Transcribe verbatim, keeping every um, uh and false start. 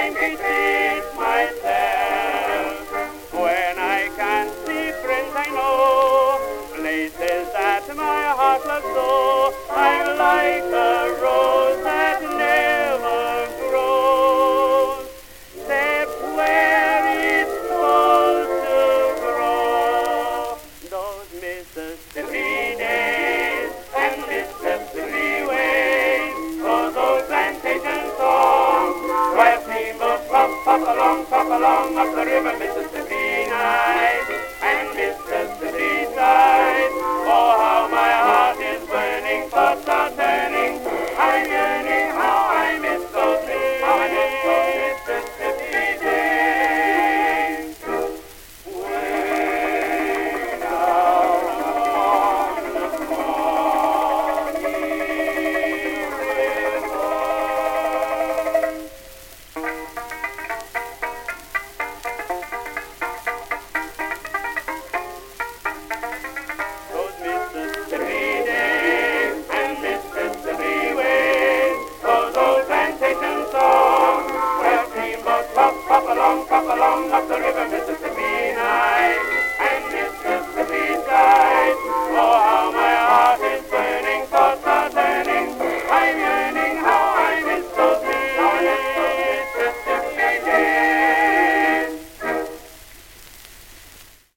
time to teach myself. When I can't see friends I know, places that my heart loves so, I'm like a rose that never grows, except where it's supposed to grow. Those Mississippi days and Mississippi ways, those old plantation songs, where steamboats puff, puff along, puff along up the river.